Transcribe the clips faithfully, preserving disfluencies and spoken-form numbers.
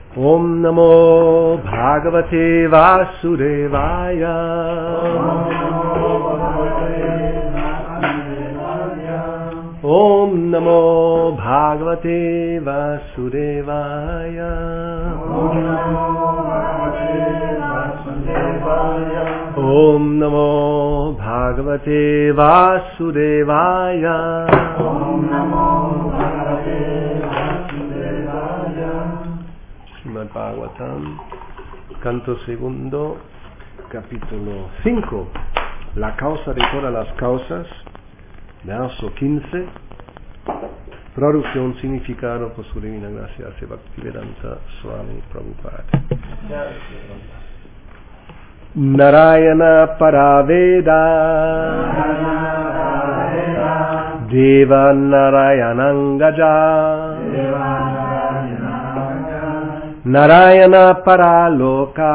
Om Namo Bhagavate Vasudevaya. Om Namo Bhagavate Vasudevaya. Om Namo Bhagavate Vasudevaya. Srimad Bhagavatam, canto segundo, capítulo cinco, la causa de todas las causas, verso quince, traducción, significado por su divina gracia, Bhaktivedanta Swami Prabhupada. Narayana Paraveda Deva Narayanangaja Narayana Paraloka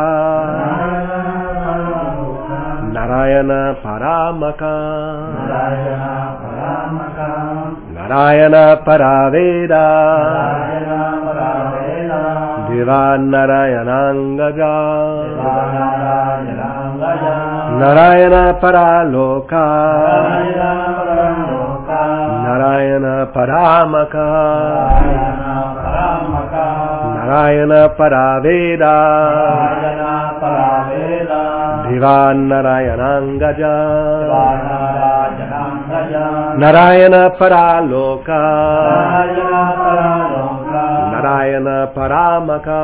Narayana Paramaka Narayana Paraveda Deva Narayanangaja Narayana Paraloka Narayana Paramaka Narayana Paraveda Deva Narayanangaja Narayana Paraloka Narayana Paramaka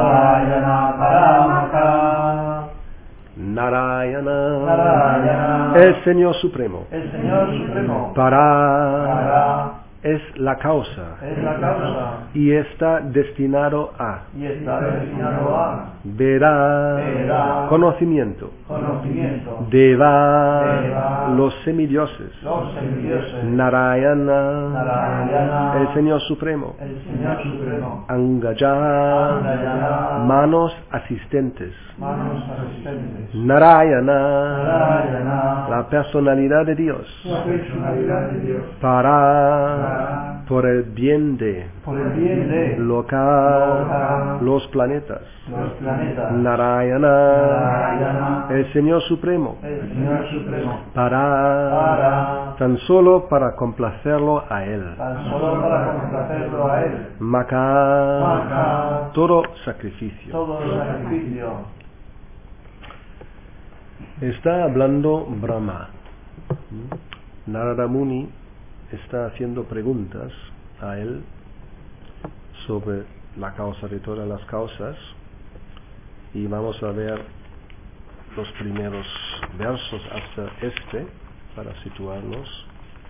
Narayana, Narayana, el Señor Supremo, el Señor Supremo, para, para es la causa, es la causa y está destinado a, y está destinado a verá, verá conocimiento, conocimiento, deva, deva los semidioses, los semidioses, Narayana, Narayana, el Señor Supremo, el Señor Supremo, Angaja, Angaya, manos asistentes, manos asistentes, Narayana, Narayana, la personalidad de Dios, la personalidad de Dios, para, por el bien de, por el bien de local, local, los planetas, los planetas, Narayana, Narayana, el Señor Supremo, el Señor Supremo, para, para tan solo para complacerlo a Él, tan solo para complacerlo a Él, Maka, Maka, todo sacrificio. todo sacrificio. Está hablando Brahma. Narada Muni está haciendo preguntas a él sobre la causa de todas las causas, y vamos a ver los primeros versos hasta este para situarnos.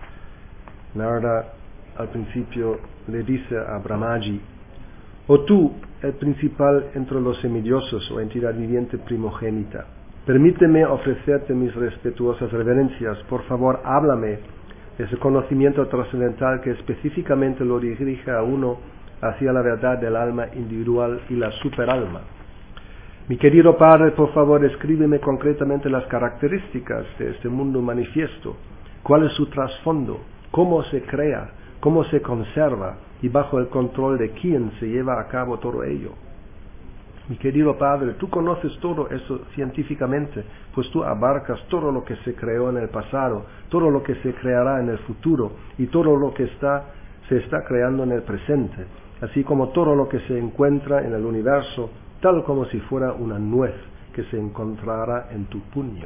Narada al principio le dice a Brahmaji: «Oh tú, el principal entre los semidioses o entidad viviente primogénita, permíteme ofrecerte mis respetuosas reverencias. Por favor, háblame ese conocimiento trascendental que específicamente lo dirige a uno hacia la verdad del alma individual y la superalma. Mi querido Padre, por favor, escríbeme concretamente las características de este mundo manifiesto, cuál es su trasfondo, cómo se crea, cómo se conserva y bajo el control de quién se lleva a cabo todo ello. Mi querido Padre, tú conoces todo eso científicamente, pues tú abarcas todo lo que se creó en el pasado, todo lo que se creará en el futuro y todo lo que está, se está creando en el presente, así como todo lo que se encuentra en el universo, tal como si fuera una nuez que se encontrará en tu puño.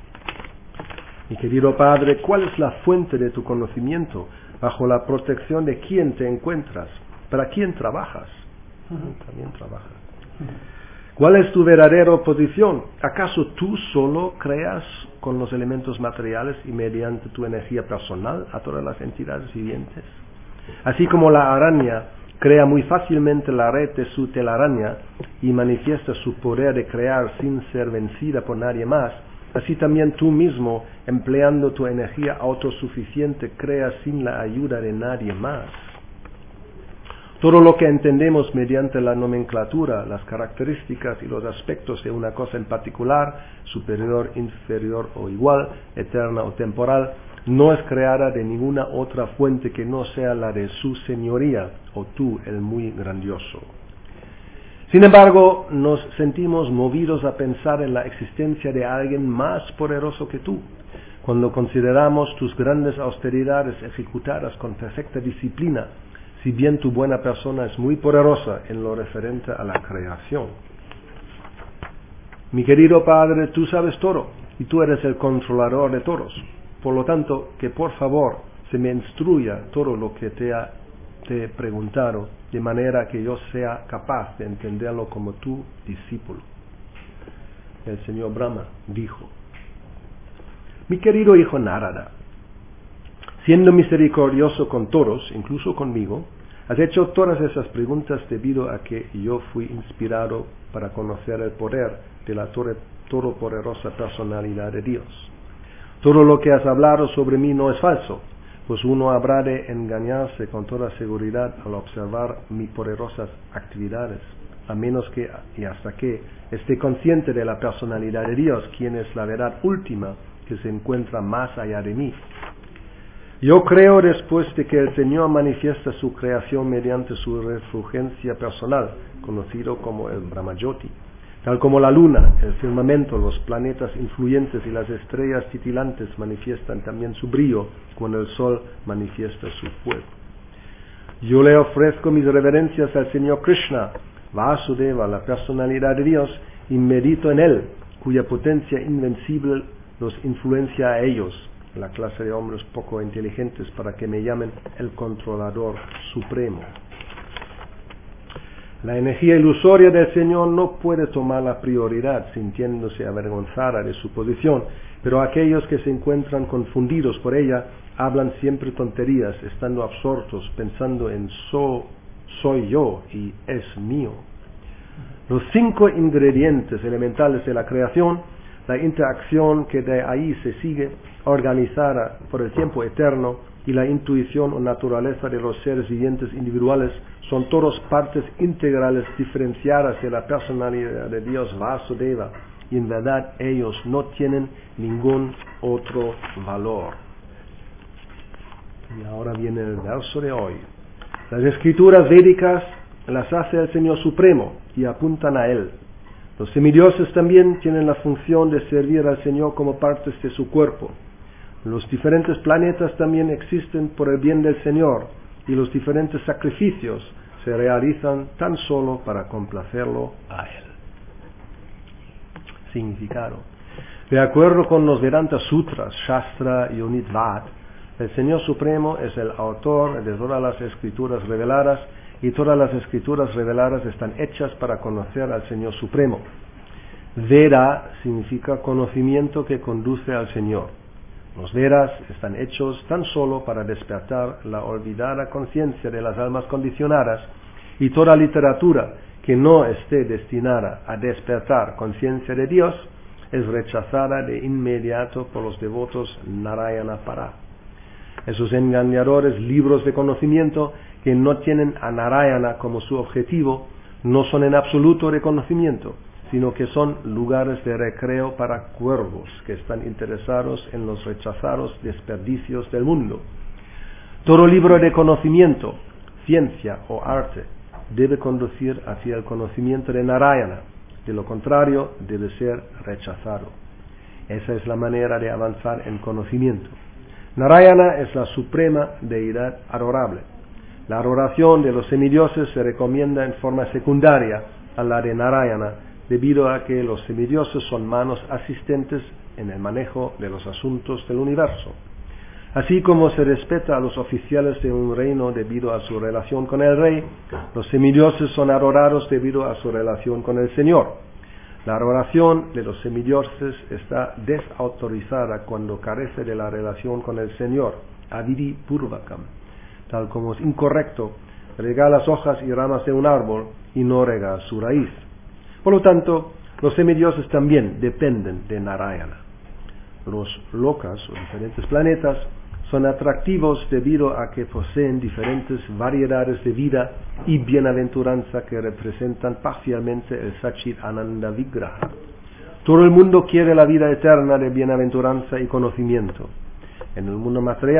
Mi querido Padre, ¿cuál es la fuente de tu conocimiento? ¿Bajo la protección de quién te encuentras? ¿Para quién trabajas?» También trabajas. ¿Cuál es tu verdadera posición? ¿Acaso tú solo creas con los elementos materiales y mediante tu energía personal a todas las entidades vivientes? Así como la araña crea muy fácilmente la red de su telaraña y manifiesta su poder de crear sin ser vencida por nadie más, así también tú mismo, empleando tu energía autosuficiente, creas sin la ayuda de nadie más. Todo lo que entendemos mediante la nomenclatura, las características y los aspectos de una cosa en particular, superior, inferior o igual, eterna o temporal, no es creada de ninguna otra fuente que no sea la de su señoría, o tú, el muy grandioso. Sin embargo, nos sentimos movidos a pensar en la existencia de alguien más poderoso que tú, cuando consideramos tus grandes austeridades ejecutadas con perfecta disciplina, si bien tu buena persona es muy poderosa en lo referente a la creación. Mi querido Padre, tú sabes todo, y tú eres el controlador de todos. Por lo tanto, que por favor se me instruya todo lo que te, ha, te he preguntado, de manera que yo sea capaz de entenderlo como tu discípulo. El señor Brahma dijo: mi querido hijo Narada, siendo misericordioso con todos, incluso conmigo, has hecho todas esas preguntas debido a que yo fui inspirado para conocer el poder de la todopoderosa personalidad de Dios. Todo lo que has hablado sobre mí no es falso, pues uno habrá de engañarse con toda seguridad al observar mis poderosas actividades, a menos que y hasta que esté consciente de la personalidad de Dios, quien es la verdad última que se encuentra más allá de mí. Yo creo, después de que el Señor manifiesta su creación mediante su refulgencia personal, conocido como el Brahmayoti, tal como la luna, el firmamento, los planetas influyentes y las estrellas titilantes manifiestan también su brillo cuando el sol manifiesta su fuego. Yo le ofrezco mis reverencias al Señor Krishna, Vasudeva, la personalidad de Dios, y medito en él, cuya potencia invencible los influencia a ellos, la clase de hombres poco inteligentes, para que me llamen el controlador supremo. La energía ilusoria del Señor no puede tomar la prioridad sintiéndose avergonzada de su posición, pero aquellos que se encuentran confundidos por ella hablan siempre tonterías, estando absortos, pensando en so, soy yo y es mío. Los cinco ingredientes elementales de la creación, la interacción que de ahí se sigue, organizada por el tiempo eterno, y la intuición o naturaleza de los seres vivientes individuales, son todos partes integrales diferenciadas de la personalidad de Dios Vasudeva, y en verdad ellos no tienen ningún otro valor. Y ahora viene el verso de hoy. Las escrituras védicas las hace el Señor Supremo y apuntan a Él. Los semidioses también tienen la función de servir al Señor como partes de su cuerpo. Los diferentes planetas también existen por el bien del Señor, y los diferentes sacrificios se realizan tan solo para complacerlo a Él. Significado. De acuerdo con los Vedanta Sutras, Shastra y Unidvat, el Señor Supremo es el autor de todas las escrituras reveladas, y todas las escrituras reveladas están hechas para conocer al Señor Supremo. Veda significa conocimiento que conduce al Señor. Los Vedas están hechos tan solo para despertar la olvidada conciencia de las almas condicionadas, y toda literatura que no esté destinada a despertar conciencia de Dios es rechazada de inmediato por los devotos Narayana Para. Esos engañadores libros de conocimiento que no tienen a Narayana como su objetivo no son en absoluto de conocimiento, sino que son lugares de recreo para cuervos que están interesados en los rechazados desperdicios del mundo. Todo libro de conocimiento, ciencia o arte debe conducir hacia el conocimiento de Narayana, de lo contrario debe ser rechazado. Esa es la manera de avanzar en conocimiento. Narayana es la suprema deidad adorable. La adoración de los semidioses se recomienda en forma secundaria a la de Narayana, debido a que los semidioses son manos asistentes en el manejo de los asuntos del universo. Así como se respeta a los oficiales de un reino debido a su relación con el rey, los semidioses son adorados debido a su relación con el Señor. La adoración de los semidioses está desautorizada cuando carece de la relación con el Señor, avidi purvakam, tal como es incorrecto regar las hojas y ramas de un árbol y no regar su raíz. Por lo tanto, los semidioses también dependen de Narayana. Los lokas, o diferentes planetas, son atractivos debido a que poseen diferentes variedades de vida y bienaventuranza que representan parcialmente el Sachit Ananda Vigraha. Todo el mundo quiere la vida eterna de bienaventuranza y conocimiento. En el mundo material,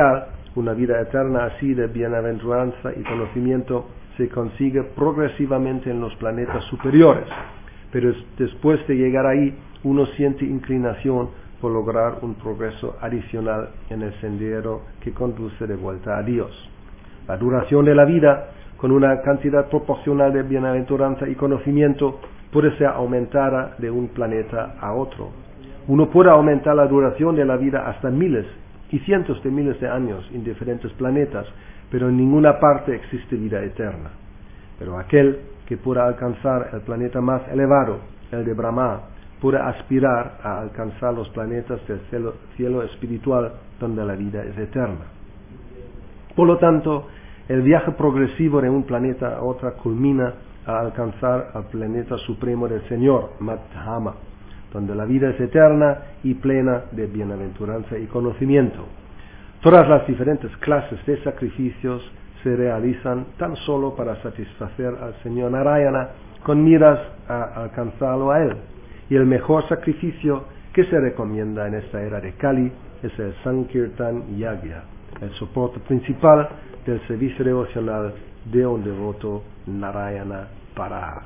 Una vida eterna así de bienaventuranza y conocimiento se consigue progresivamente en los planetas superiores, pero después de llegar ahí uno siente inclinación por lograr un progreso adicional en el sendero que conduce de vuelta a Dios. La duración de la vida, con una cantidad proporcional de bienaventuranza y conocimiento, puede ser aumentada de un planeta a otro. Uno puede aumentar la duración de la vida hasta miles y cientos de miles de años en diferentes planetas, pero en ninguna parte existe vida eterna. Pero aquel que pueda alcanzar el planeta más elevado, el de Brahma, puede aspirar a alcanzar los planetas del cielo, cielo espiritual donde la vida es eterna. Por lo tanto, el viaje progresivo de un planeta a otro culmina al alcanzar al planeta supremo del Señor, Madhama, donde la vida es eterna y plena de bienaventuranza y conocimiento. Todas las diferentes clases de sacrificios se realizan tan solo para satisfacer al Señor Narayana con miras a alcanzarlo a Él. Y el mejor sacrificio que se recomienda en esta era de Kali es el Sankirtan Yagya, el soporte principal del servicio devocional de un devoto Narayana para.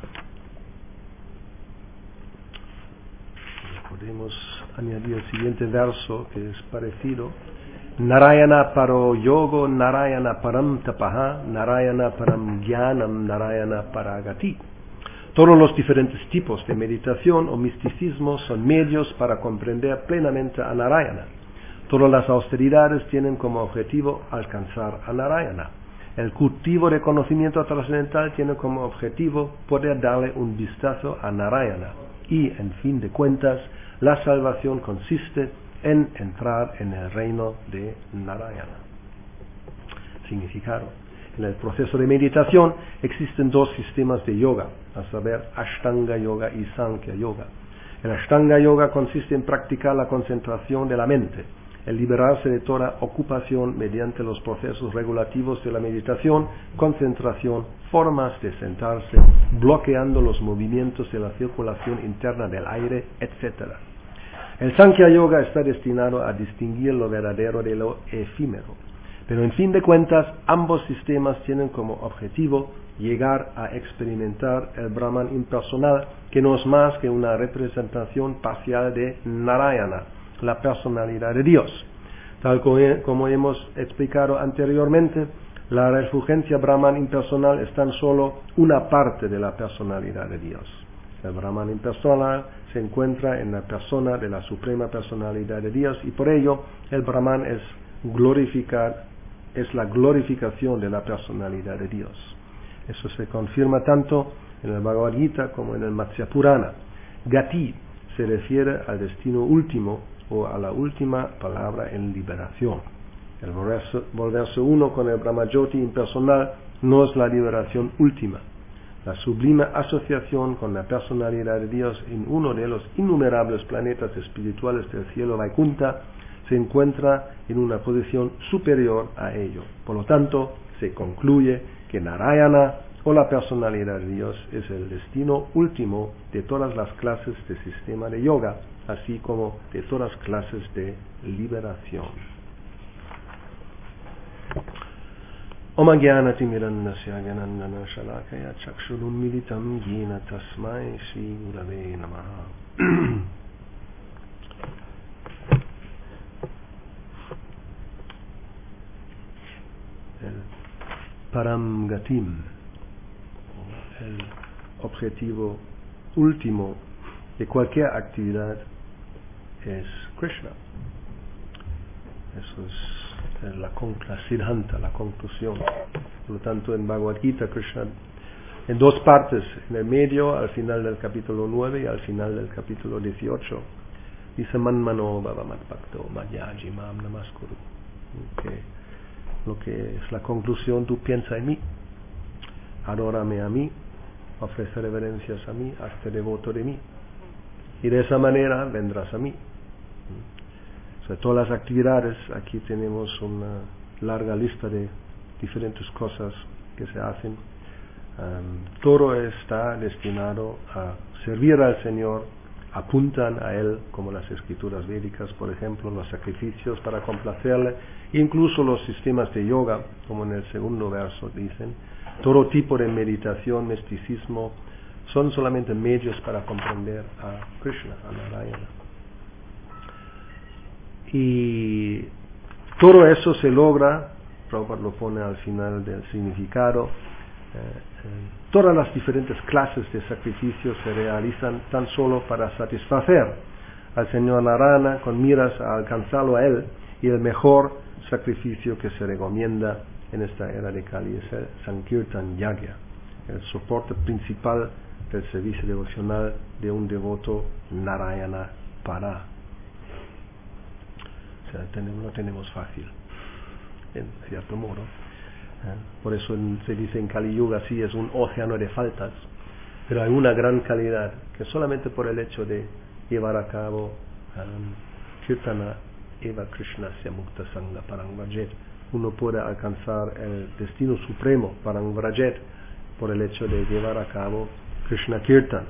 Podemos añadir el siguiente verso que es parecido. Narayana paro yogo, Narayana param tapaha, Narayana param jnanam, Narayana paragati. Todos los diferentes tipos de meditación o misticismo son medios para comprender plenamente a Narayana. Todas las austeridades tienen como objetivo alcanzar a Narayana. El cultivo de conocimiento trascendental tiene como objetivo poder darle un vistazo a Narayana. Y, en fin de cuentas, la salvación consiste en entrar en el reino de Narayana. Significado. En el proceso de meditación existen dos sistemas de yoga, a saber, Ashtanga Yoga y Sankhya Yoga. El Ashtanga Yoga consiste en practicar la concentración de la mente, el liberarse de toda ocupación mediante los procesos regulativos de la meditación, concentración, formas de sentarse, bloqueando los movimientos de la circulación interna del aire, etcétera. El Sankhya Yoga está destinado a distinguir lo verdadero de lo efímero. Pero en fin de cuentas, ambos sistemas tienen como objetivo llegar a experimentar el Brahman impersonal, que no es más que una representación parcial de Narayana, la personalidad de Dios. Tal como hemos explicado anteriormente, la refulgencia Brahman impersonal es tan solo una parte de la personalidad de Dios. El Brahman impersonal se encuentra en la persona de la suprema personalidad de Dios y por ello el Brahman es glorificar, es la glorificación de la personalidad de Dios. Eso se confirma tanto en el Bhagavad Gita como en el Matsya Purana. Gati se refiere al destino último o a la última palabra en liberación. El volverse, volverse uno con el Brahmajyoti impersonal no es la liberación última. La sublime asociación con la personalidad de Dios en uno de los innumerables planetas espirituales del cielo Vaikuntha se encuentra en una posición superior a ello. Por lo tanto, se concluye que Narayana o la personalidad de Dios es el destino último de todas las clases de sistema de yoga, así como de todas clases de liberación. Om Jnanati Mirandasya Jnanandana Shalakaya Chakshurun Militam Yena Tasmai Shri Gurave Namaha. El Param Gatim, el objetivo último de cualquier actividad es Krishna. Eso es la, la Siddhanta, la conclusión. Por lo tanto, en Bhagavad Gita, Krishna, en dos partes, en el medio, al final del capítulo nueve y al final del capítulo dieciocho, dice Manmano Bhavamat Bhakto Madhyaji Mam Namaskuru. Que lo que es la conclusión, tú piensa en mí, adórame a mí, ofrece reverencias a mí, hazte devoto de mí. Y de esa manera vendrás a mí. O sea, todas las actividades, aquí tenemos una larga lista de diferentes cosas que se hacen. Um, todo está destinado a servir al Señor, apuntan a él, como las escrituras védicas, por ejemplo, los sacrificios para complacerle, incluso los sistemas de yoga, como en el segundo verso dicen, todo tipo de meditación, misticismo, son solamente medios para comprender a Krishna, a Narayana. Y todo eso se logra, Prabhupada lo pone al final del significado, eh, eh, todas las diferentes clases de sacrificios se realizan tan solo para satisfacer al Señor Narayana con miras a alcanzarlo a Él, y el mejor sacrificio que se recomienda en esta era de Kali es el Sankirtan Yagya, el soporte principal del servicio devocional de un devoto Narayana para. O sea, tenemos, no tenemos fácil, en cierto modo. ¿Eh? Por eso en, se dice en Kali Yuga, sí, es un océano de faltas, pero hay una gran calidad que solamente por el hecho de llevar a cabo um, Kirtana Eva Krishna Mukta Sangha Parangvajet, uno puede alcanzar el destino supremo Parangvajet por el hecho de llevar a cabo Krishna Kirtan.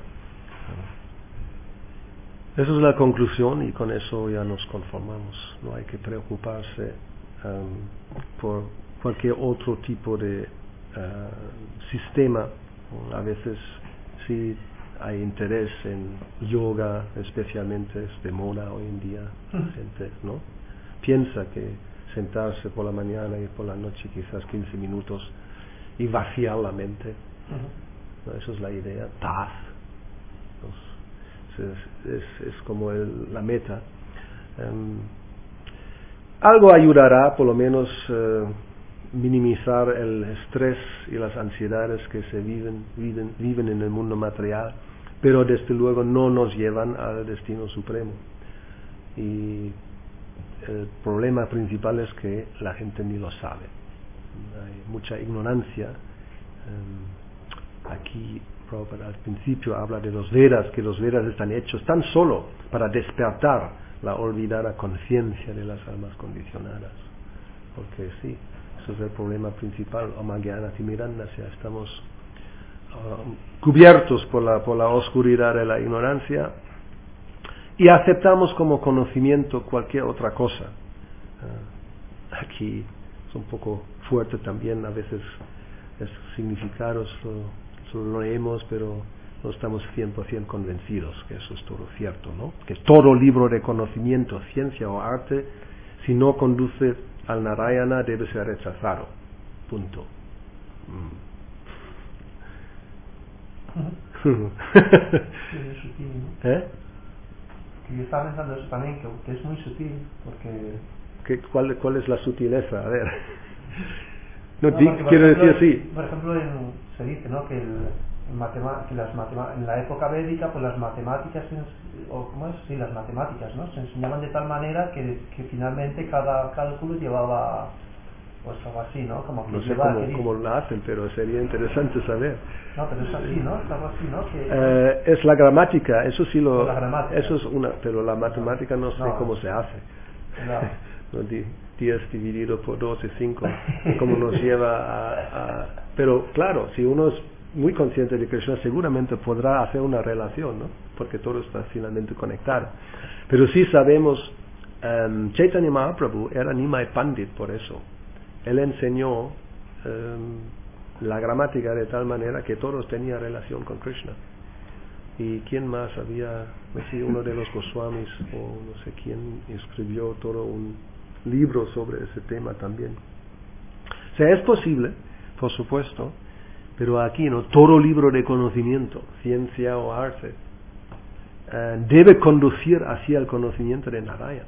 Esa es la conclusión, y con eso ya nos conformamos. No hay que preocuparse um, por cualquier otro tipo de uh, sistema. A veces sí hay interés en yoga, especialmente es de moda hoy en día. La gente, ¿no? Piensa que sentarse por la mañana y por la noche quizás quince minutos y vaciar la mente. Uh-huh. ¿No? Eso es la idea. Paz. Es, es, es como el, la meta. Um, algo ayudará, por lo menos, uh, minimizar el estrés y las ansiedades que se viven, viven, viven en el mundo material, pero desde luego no nos llevan al destino supremo. Y el problema principal es que la gente ni lo sabe. Hay mucha ignorancia. Um, aquí Prabhupada al principio habla de los Vedas, que los Vedas están hechos tan solo para despertar la olvidada conciencia de las almas condicionadas. Porque sí, eso es el problema principal. Omagyan Atimirandasya, estamos uh, cubiertos por la, por la oscuridad de la ignorancia y aceptamos como conocimiento cualquier otra cosa. Uh, aquí es un poco fuerte también, a veces esos significados lo, lo leemos, pero no estamos cien por ciento convencidos que eso es todo cierto, ¿no? Que todo libro de conocimiento, ciencia o arte, si no conduce al Narayana, debe ser rechazado. Punto. Mm. Es sutil, ¿no? ¿Eh? Que yo estaba pensando eso también, que, que es muy sutil, porque... ¿Qué, cuál, ¿Cuál es la sutileza? A ver. No, No, di, porque, quiero ejemplo, decir así. Por ejemplo, en, se dice, ¿no?, que, el, en, matema, que las matema, en la época védica, pues las matemáticas, o ¿cómo es? Sí, las matemáticas, ¿no? Se enseñaban de tal manera que, que finalmente cada cálculo llevaba, pues algo así, ¿no? Como que No sé lleva, cómo, que cómo lo hacen, pero sería interesante saber. No, pero es así, ¿no? Es algo así, ¿no? Que, eh, es la gramática, eso sí lo... La gramática. Eso es una, pero la matemática no, no sé no, cómo se hace. No. No, diez dividido por dos es cinco, cómo nos lleva a, a... Pero claro, si uno es muy consciente de Krishna, seguramente podrá hacer una relación, ¿no? Porque todo está finalmente conectado. Pero sí sabemos, um, Chaitanya Mahaprabhu era Nimai Pandit por eso. Él enseñó um, la gramática de tal manera que todos tenían relación con Krishna. ¿Y quién más había? No sé, uno de los Goswamis o no sé quién escribió todo un libro sobre ese tema también. O sea, es posible, por supuesto, pero aquí no, todo libro de conocimiento, ciencia o arte, eh, debe conducir hacia el conocimiento de Narayana.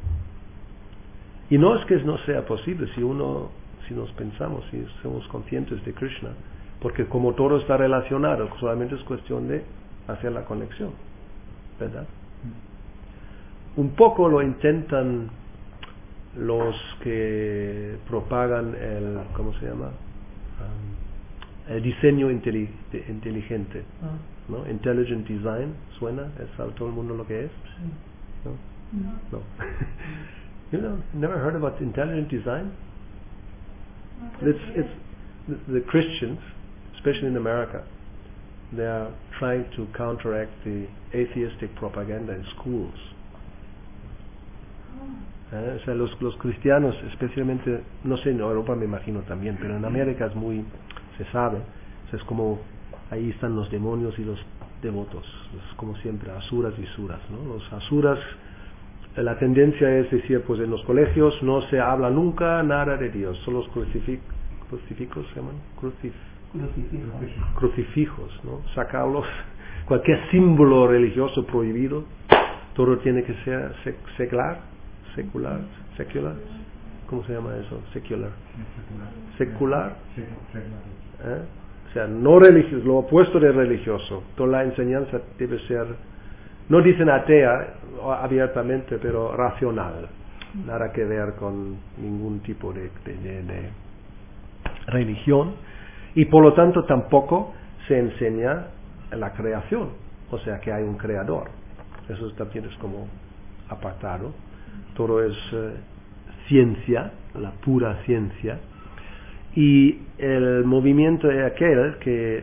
Y no es que no sea posible si uno, si nos pensamos, si somos conscientes de Krishna, porque como todo está relacionado, solamente es cuestión de hacer la conexión, ¿verdad? Un poco lo intentan los que propagan el, ¿cómo se llama? Um, el diseño inteli inteligente, uh-huh. ¿No? Intelligent design, ¿suena? ¿Es a todo el mundo lo que es? Sí. ¿No? No. no. You know, never heard about intelligent design? It's, it's the, the Christians, especially in America, they are trying to counteract the atheistic propaganda in schools. ¿Eh? O sea, los, los cristianos, especialmente, no sé, en Europa me imagino también, pero en América es muy, se sabe, o sea, es como, ahí están los demonios y los devotos, es como siempre, asuras y suras, ¿no? Los asuras, la tendencia es decir, pues en los colegios no se habla nunca nada de Dios, son los crucifijos, crucifijos se llaman, Crucif Crucifijos. crucifijos, ¿no? Sacarlos, cualquier símbolo religioso prohibido, todo tiene que ser sec secular, secular, secular, ¿cómo se llama eso? Secular. Secular. ¿Eh? O sea, no religioso, lo opuesto de religioso. Toda la enseñanza debe ser, no dicen atea abiertamente, pero racional. Nada que ver con ningún tipo de, de, de, de religión. Y por lo tanto tampoco se enseña la creación. O sea, que hay un creador. Eso también es como apartado. Todo es eh, ciencia, la pura ciencia. Y el movimiento de aquel que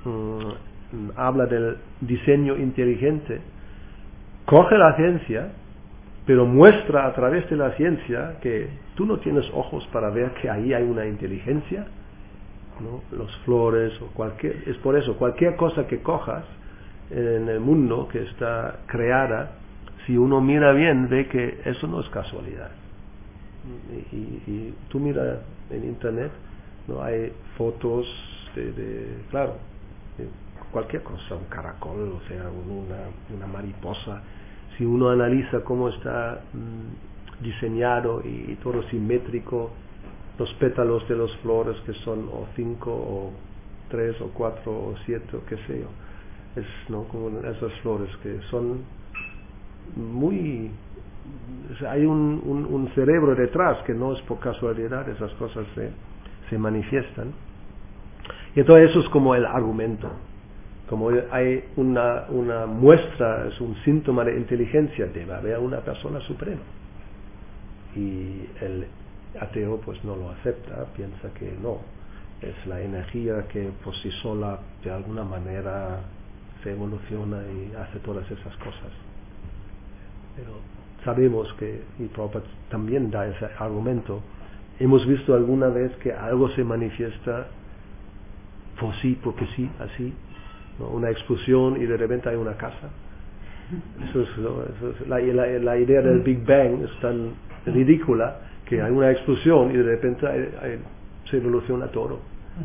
um, habla del diseño inteligente, coge la ciencia, pero muestra a través de la ciencia que tú no tienes ojos para ver que ahí hay una inteligencia, ¿no? Los flores o cualquier, es por eso, cualquier cosa que cojas en el mundo que está creada, si uno mira bien, ve que eso no es casualidad. Y, y, y tú mira en internet, no hay fotos de, de claro, de cualquier cosa, un caracol, o sea, una, una mariposa. Si uno analiza cómo está mmm, diseñado y, y todo simétrico, los pétalos de las flores que son o cinco o tres o cuatro o siete o qué sé yo, es no como esas flores que son muy, o sea, hay un, un, un cerebro detrás que no es por casualidad, esas cosas se, se manifiestan. Y entonces eso es como el argumento, como hay una, una muestra, es un síntoma de inteligencia, debe haber una persona suprema. Y el ateo pues no lo acepta, piensa que no, es la energía que por sí sola de alguna manera se evoluciona y hace todas esas cosas. Pero sabemos que, y Prabhupada también da ese argumento, hemos visto alguna vez que algo se manifiesta por sí, porque sí, así, ¿no? Una explosión y de repente hay una casa. Eso es, ¿no? Eso es la, la, la idea del Big Bang es tan ridícula que hay una explosión y de repente hay, hay, se evoluciona todo.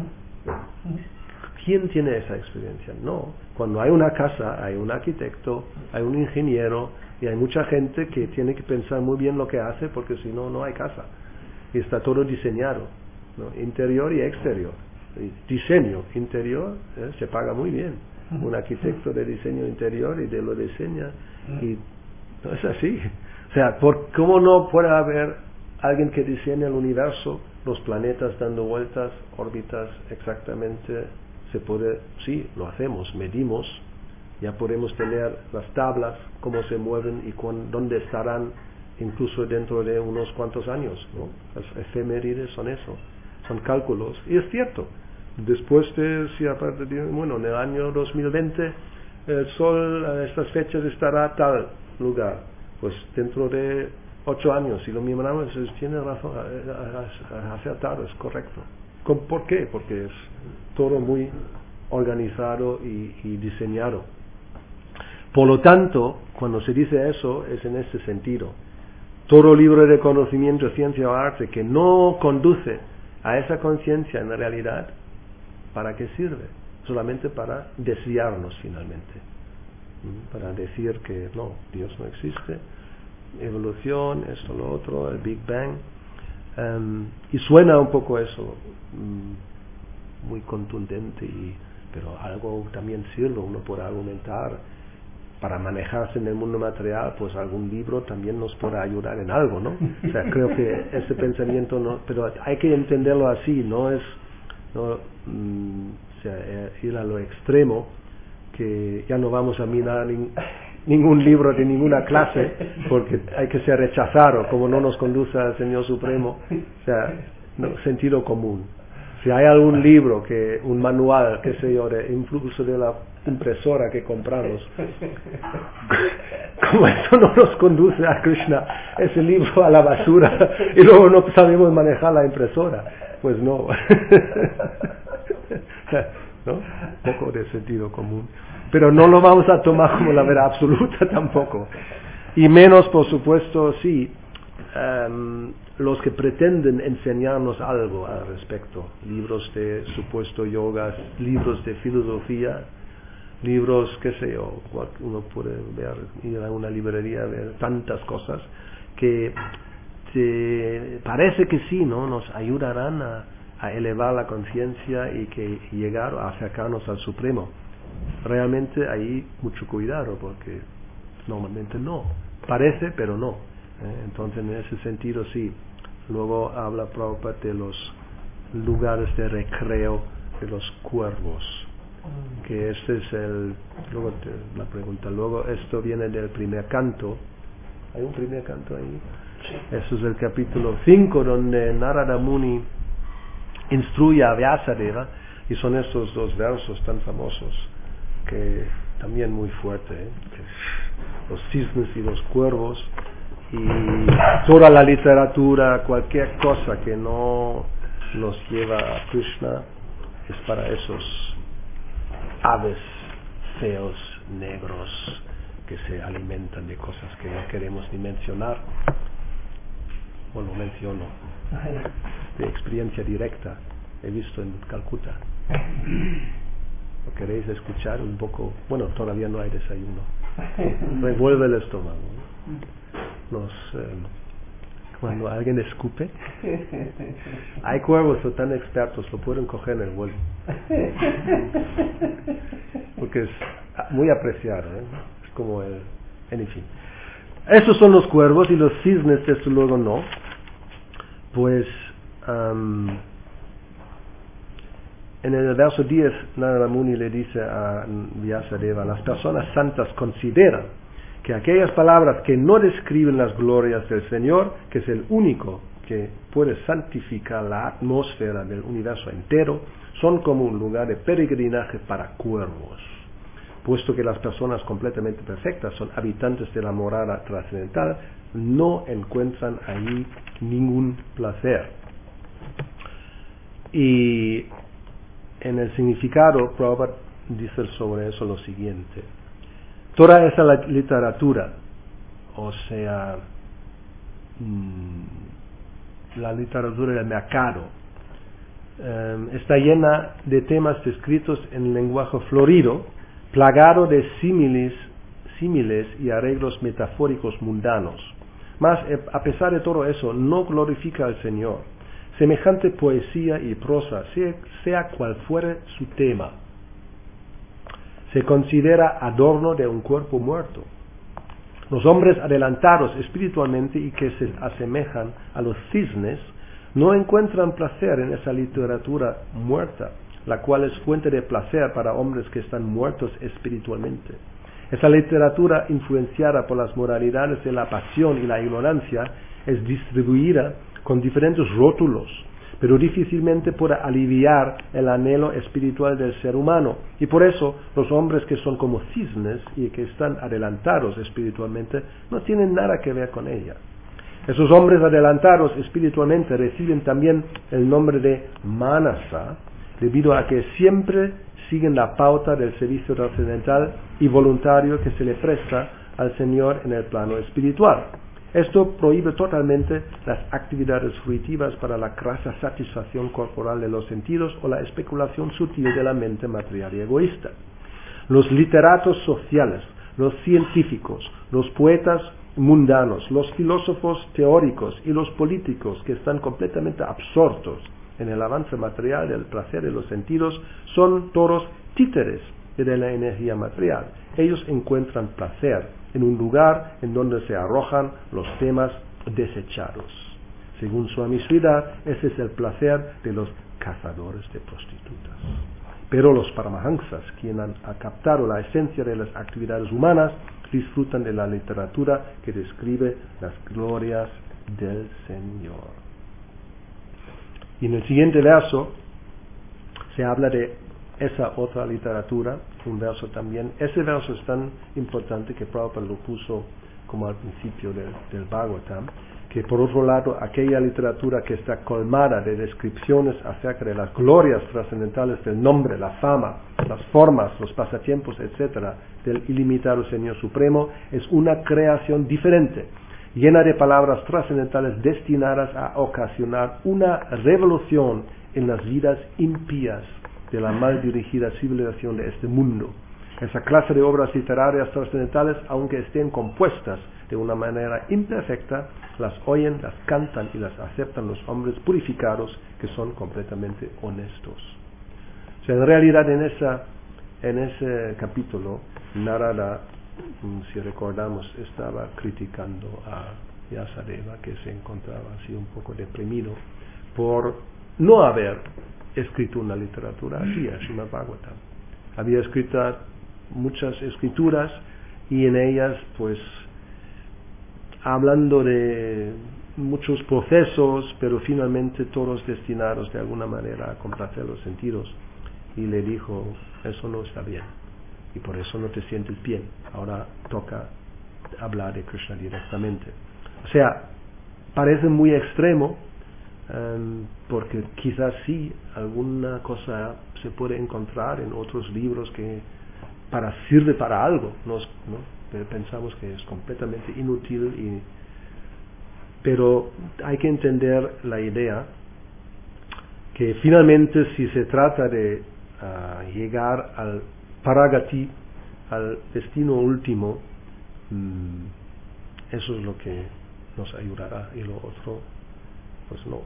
¿Quién tiene esa experiencia? No. Cuando hay una casa, hay un arquitecto, hay un ingeniero y hay mucha gente que tiene que pensar muy bien lo que hace porque si no, no hay casa. Y está todo diseñado, ¿no? Interior y exterior. Y diseño interior ¿eh? Se paga muy bien. Un arquitecto de diseño interior y de lo diseña y no es así. O sea, ¿por cómo no puede haber alguien que diseña el universo, los planetas dando vueltas, órbitas exactamente? Se puede, sí, lo hacemos, medimos, ya podemos tener las tablas, cómo se mueven y cuán, dónde estarán incluso dentro de unos cuantos años, ¿no? Las efemérides son eso, son cálculos, y es cierto, después de, si aparte de, bueno, en el año dos mil veinte el Sol a estas fechas estará a tal lugar, pues dentro de ocho años, si lo miramos, tiene razón, acertado, es correcto. ¿Por qué? Porque es todo muy organizado y, y diseñado. Por lo tanto, cuando se dice eso, es en este sentido. Todo libro de conocimiento, ciencia o arte que no conduce a esa conciencia en realidad, ¿para qué sirve? Solamente para desviarnos finalmente. Para decir que no, Dios no existe, evolución, esto, lo otro, el Big Bang. Um, y suena un poco eso, um, muy contundente, y, pero algo también sirve, uno puede argumentar para manejarse en el mundo material, pues algún libro también nos puede ayudar en algo, ¿no? O sea, creo que ese pensamiento no, pero hay que entenderlo así, no es no, um, o sea, ir a lo extremo, que ya no vamos a mirar ni, ningún libro de ninguna clase porque hay que ser rechazado como no nos conduce al Señor Supremo, o sea, no, sentido común, Si hay algún libro, que un manual, qué sé yo, de incluso de la impresora que compramos, como eso no nos conduce a Krishna, ese libro a la basura y luego no sabemos manejar la impresora, pues no. ¿No? Un poco de sentido común. Pero no lo vamos a tomar como la verdad absoluta tampoco. Y menos, por supuesto, sí, um, los que pretenden enseñarnos algo al respecto. Libros de supuesto yoga, libros de filosofía, libros, qué sé yo, uno puede ver, ir a una librería, ver tantas cosas que te parece que sí, ¿no? Nos ayudarán a, a elevar la conciencia y que llegar a acercarnos al Supremo. Realmente hay mucho cuidado porque normalmente no. Parece, pero no. ¿eh? Entonces, en ese sentido, sí. Luego habla Prabhupada de los lugares de recreo de los cuervos. Que este es el... Luego te, la pregunta. Luego esto viene del primer canto. ¿Hay un primer canto ahí? Sí. Eso es el capítulo cinco, donde Narada Muni instruye a Vyasadeva. Y son estos dos versos tan famosos, que también muy fuerte, ¿eh? Los cisnes y los cuervos, y toda la literatura, cualquier cosa que no nos lleva a Krishna, es para esos aves feos, negros, que se alimentan de cosas que no queremos ni mencionar. O lo menciono, de experiencia directa, he visto en Calcuta. ¿Lo queréis escuchar un poco? Bueno, todavía no hay desayuno. Revuelve el estómago. Nos, eh, cuando alguien escupe, hay cuervos que son tan expertos, lo pueden coger en el vuelo. Porque es muy apreciado, ¿eh? Es como el... En fin. Esos son los cuervos, y los cisnes, desde luego no. Pues... Um, En el verso diez, Narada Muni le dice a Vyasadeva: las personas santas consideran que aquellas palabras que no describen las glorias del Señor, que es el único que puede santificar la atmósfera del universo entero, son como un lugar de peregrinaje para cuervos, puesto que las personas completamente perfectas son habitantes de la morada trascendental, no encuentran allí ningún placer. Y en el significado, Prabhupada dice sobre eso lo siguiente: toda esa literatura, o sea, mmm, la literatura del mercado, eh, está llena de temas descritos en lenguaje florido, plagado de símiles, símiles y arreglos metafóricos mundanos. Mas, a pesar de todo eso, no glorifica al Señor. Semejante poesía y prosa, sea, sea cual fuere su tema, se considera adorno de un cuerpo muerto. Los hombres adelantados espiritualmente y que se asemejan a los cisnes no encuentran placer en esa literatura muerta, la cual es fuente de placer para hombres que están muertos espiritualmente. Esa literatura, influenciada por las moralidades de la pasión y la ignorancia, es distribuida con diferentes rótulos, pero difícilmente puede aliviar el anhelo espiritual del ser humano, y por eso los hombres que son como cisnes y que están adelantados espiritualmente no tienen nada que ver con ella. Esos hombres adelantados espiritualmente reciben también el nombre de Manasa, debido a que siempre siguen la pauta del servicio trascendental y voluntario que se le presta al Señor en el plano espiritual. Esto prohíbe totalmente las actividades fruitivas para la crasa satisfacción corporal de los sentidos o la especulación sutil de la mente material y egoísta. Los literatos sociales, los científicos, los poetas mundanos, los filósofos teóricos y los políticos que están completamente absortos en el avance material del placer de los sentidos son todos títeres de la energía material. Ellos encuentran placer en un lugar en donde se arrojan los temas desechados. Según Swami Sridhar, ese es el placer de los cazadores de prostitutas. Pero los Paramahamsas, quienes han, han captado la esencia de las actividades humanas, disfrutan de la literatura que describe las glorias del Señor. Y en el siguiente verso, se habla de esa otra literatura, un verso también. Ese verso es tan importante que Prabhupada lo puso como al principio del, del Bhagavatam, que por otro lado aquella literatura que está colmada de descripciones acerca de las glorias trascendentales del nombre, la fama, las formas, los pasatiempos, etcétera, del ilimitado Señor Supremo, es una creación diferente, llena de palabras trascendentales destinadas a ocasionar una revolución en las vidas impías de la mal dirigida civilización de este mundo. Esa clase de obras literarias trascendentales, aunque estén compuestas de una manera imperfecta, las oyen, las cantan y las aceptan los hombres purificados que son completamente honestos. O sea, en realidad en, esa, en ese capítulo, Narada, si recordamos, estaba criticando a Vyasadeva, que se encontraba así un poco deprimido por no haber escrito una literatura así, Srimad Bhagavatam. Había escrito muchas escrituras y en ellas pues hablando de muchos procesos, pero finalmente todos destinados de alguna manera a complacer los sentidos, y le dijo, eso no está bien y por eso no te sientes bien, ahora toca hablar de Krishna directamente. O sea, parece muy extremo, um, porque quizás sí alguna cosa se puede encontrar en otros libros que para sirve para algo, ¿no? ¿no? Pero pensamos que es completamente inútil, y, pero hay que entender la idea que finalmente si se trata de uh, llegar al paragati, al destino último, mmm, eso es lo que nos ayudará, y lo otro pues no.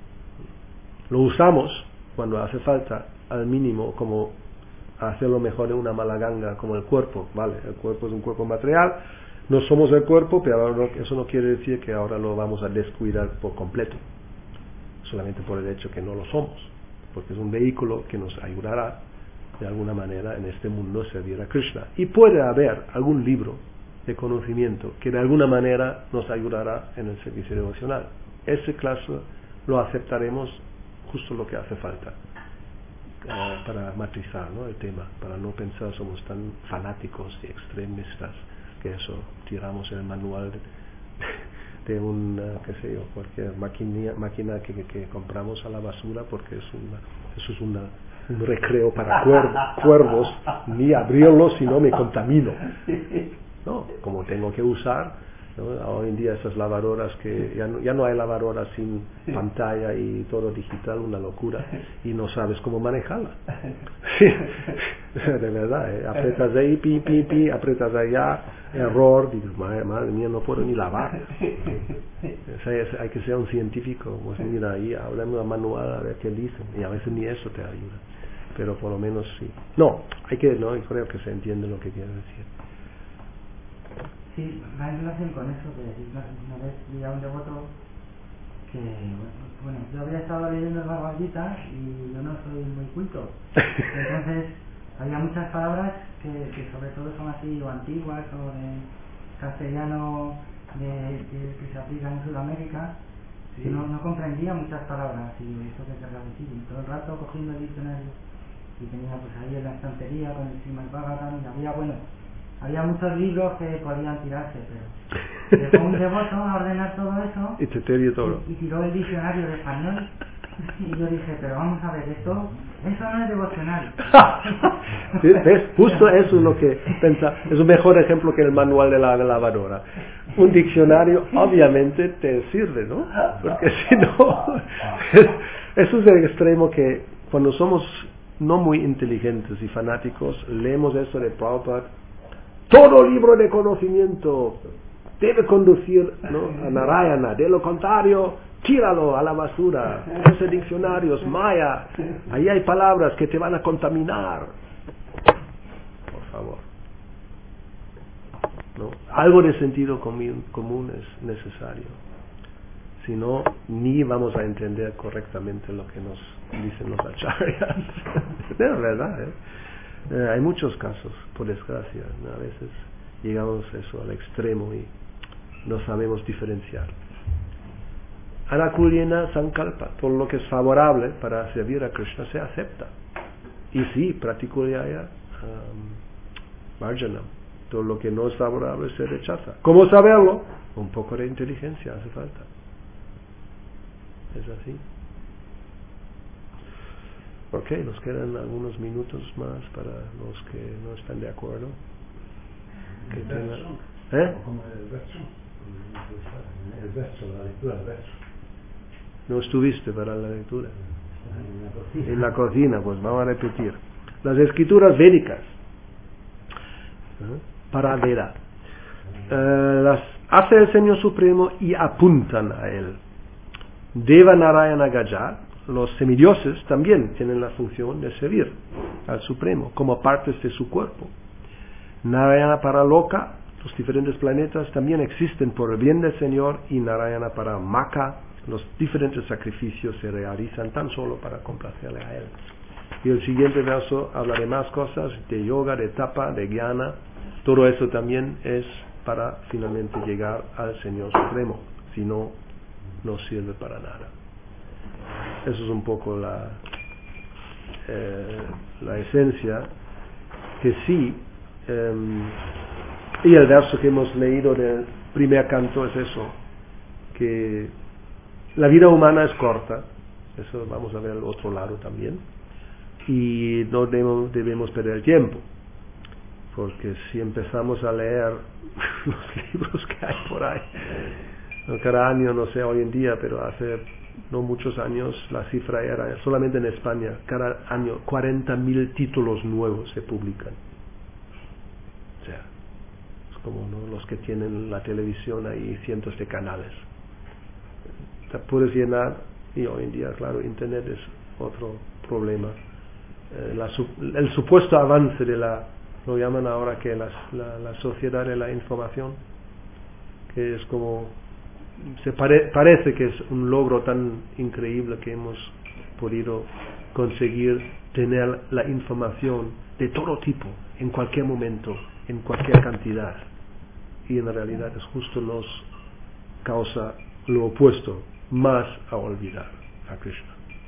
Lo usamos cuando hace falta, al mínimo, como hacerlo mejor en una mala ganga, como el cuerpo, vale, el cuerpo es un cuerpo material, no somos el cuerpo, pero no, eso no quiere decir que ahora lo vamos a descuidar por completo, solamente por el hecho que no lo somos, porque es un vehículo que nos ayudará de alguna manera en este mundo a servir a Krishna. Y puede haber algún libro de conocimiento que de alguna manera nos ayudará en el servicio devocional. Ese caso lo aceptaremos justo lo que hace falta. Uh, para matizar, ¿no?, el tema, para no pensar somos tan fanáticos y extremistas que eso, tiramos el manual de, de un, uh, qué sé yo, cualquier máquina, máquina que, que, que compramos a la basura porque es una, eso es una, un recreo para cuervos, cuervos, ni abrirlo si no me contamino. No, como tengo que usar, ¿no? Hoy en día esas lavadoras que ya no, ya no hay lavadoras sin pantalla y todo digital, una locura, y no sabes cómo manejarla. De verdad, ¿eh? Apretas ahí, pi, pi, pi, apretas allá, error, dices, madre, madre mía, no puedo ni lavar. O sea, es, hay que ser un científico, pues mira ahí, háblame una manual a ver qué dicen, y a veces ni eso te ayuda, pero por lo menos sí. No, hay que, no, yo creo que se entiende lo que quiere decir. Sí, va en relación con eso, que una, una vez vi a un devoto que, bueno, yo había estado leyendo el Bhagavad Gita y yo no soy muy culto, entonces había muchas palabras que, que sobre todo son así o antiguas o de castellano de, de, que se aplican en Sudamérica, sí. Que no, no comprendía muchas palabras y esto que querrá decir, y todo el rato cogiendo el diccionario y tenía pues ahí en la estantería con el Srimad Bhagavatam y había, bueno, había muchos libros que podían tirarse, pero llegó un devoto a ordenar todo eso y, te te todo. y, y tiró el diccionario de español y yo dije, pero vamos a ver, esto eso no es devocional. ¿Ves? Justo eso es lo que pensa, es un mejor ejemplo que el manual de la lavadora. Un diccionario obviamente te sirve, ¿no? Porque si no, eso es el extremo que cuando somos no muy inteligentes y fanáticos, leemos eso de Prabhupada. Todo libro de conocimiento debe conducir, ¿no?, a Narayana, de lo contrario, tíralo a la basura. Ese diccionario es maya, ahí hay palabras que te van a contaminar. Por favor, ¿no? Algo de sentido común, común es necesario, si no, ni vamos a entender correctamente lo que nos dicen los acharyas. Es verdad, ¿eh? Eh, hay muchos casos, por desgracia, ¿no? A veces llegamos eso al extremo y no sabemos diferenciar. Anakulyena Sankalpa, todo lo que es favorable para servir a Krishna se acepta. y sí, pratikuyaya um, marjanam. Todo lo que no es favorable se rechaza. ¿Cómo saberlo? Un poco de inteligencia hace falta. Es así. Ok, nos quedan algunos minutos más para los que no están de acuerdo. Que el tengan, verso, ¿eh? como el verso, el verso, la lectura del verso. No estuviste para la lectura. En la cocina. En la cocina, pues vamos a repetir. Las escrituras védicas, ¿eh? Para Veda, eh, las hace el Señor Supremo y apuntan a Él. Deva Narayana Gaja, los semidioses también tienen la función de servir al Supremo como partes de su cuerpo. Narayana para Loka, los diferentes planetas también existen por el bien del Señor, y Narayana para Maka, los diferentes sacrificios se realizan tan solo para complacerle a Él. Y el siguiente verso habla de más cosas, de yoga, de tapa, de jnana. Todo eso también es para finalmente llegar al Señor Supremo. Si no, no sirve para nada. Eso es un poco la, eh, la esencia, que sí. Eh, y el verso que hemos leído del primer canto es eso, que la vida humana es corta. Eso vamos a ver al otro lado también. Y no debemos, debemos perder el tiempo, porque si empezamos a leer los libros que hay por ahí, cada año, no sé hoy en día, pero hace no muchos años la cifra era, solamente en España, cada año cuarenta mil títulos nuevos se publican. O sea, es como, ¿no?, los que tienen la televisión, hay cientos de canales. Te puedes llenar, y hoy en día, claro, Internet es otro problema. Eh, la, el supuesto avance de la, lo llaman ahora que la, la, la sociedad de la información, que es como, se pare, parece que es un logro tan increíble que hemos podido conseguir tener la información de todo tipo, en cualquier momento, en cualquier cantidad, y en realidad es justo nos causa lo opuesto, más a olvidar a Krishna.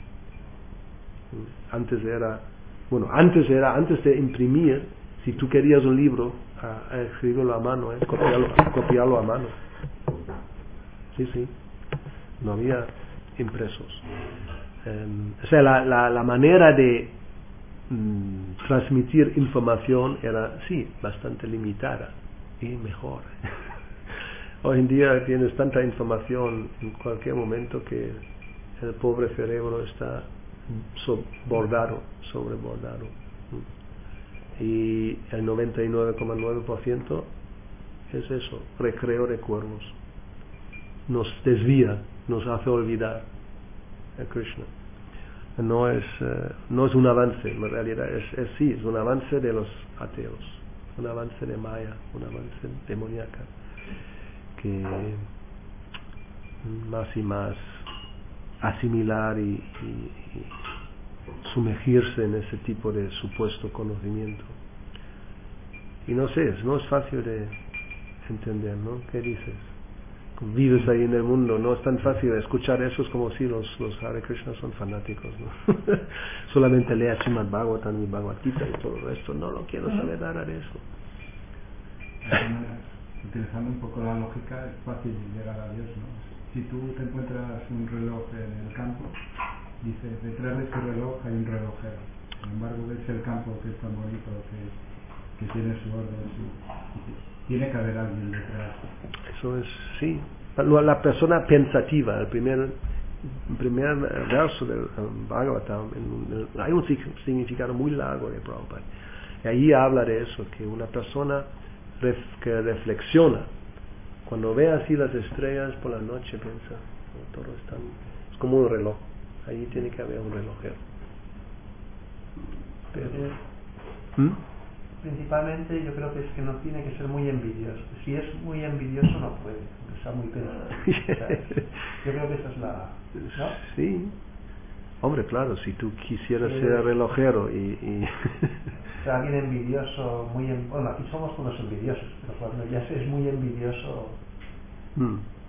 Antes era, bueno, antes era, antes de imprimir, si tú querías un libro, a, a escribirlo a mano, eh, copiarlo, copiarlo a mano. Sí, sí, no había impresos. Eh, o sea, la, la, la manera de mm, transmitir información era, sí, bastante limitada y mejor. Hoy en día tienes tanta información en cualquier momento que el pobre cerebro está sobordado, sobrebordado. Y el noventa y nueve coma nueve por ciento es eso, recreo de cuervos. Nos desvía, nos hace olvidar a Krishna. No es, uh, no es un avance, en realidad es, es sí, es un avance de los ateos, un avance de Maya, un avance demoníaca, que más y más asimilar y, y, y sumergirse en ese tipo de supuesto conocimiento. Y no sé, no es fácil de entender, ¿no? ¿Qué dices? Vives ahí en el mundo, no es tan fácil escuchar eso, es como si los, los Hare Krishna son fanáticos, ¿no? Solamente lea Srimad Bhagavatam y Bhagavad Gita y todo esto, no, no quiero saber nada de eso. Utilizando un poco la lógica, es fácil llegar a Dios, ¿no? Si tú te encuentras un reloj en el campo, dice, detrás de ese reloj hay un relojero. Sin embargo, ves el campo que es tan bonito, que, que tiene su orden, su, tiene que haber alguien detrás. Eso es, sí. La persona pensativa, el primer, el primer verso del um, Bhagavatam, en, en, hay un significado muy largo de Prabhupada. Y ahí habla de eso, que una persona ref, que reflexiona, cuando ve así las estrellas por la noche, piensa, oh, todo está, es como un reloj. Ahí tiene que haber un relojero. Pero, ¿hmm? Principalmente yo creo que es que no tiene que ser muy envidioso. Si es muy envidioso no puede, está muy pensado. O sea, yo creo que esa es la, ¿no? Sí. Hombre, claro, si tú quisieras sí. ser relojero y... y o sea, alguien envidioso, muy en, bueno, aquí somos unos envidiosos, pero cuando ya se es muy envidioso, hmm.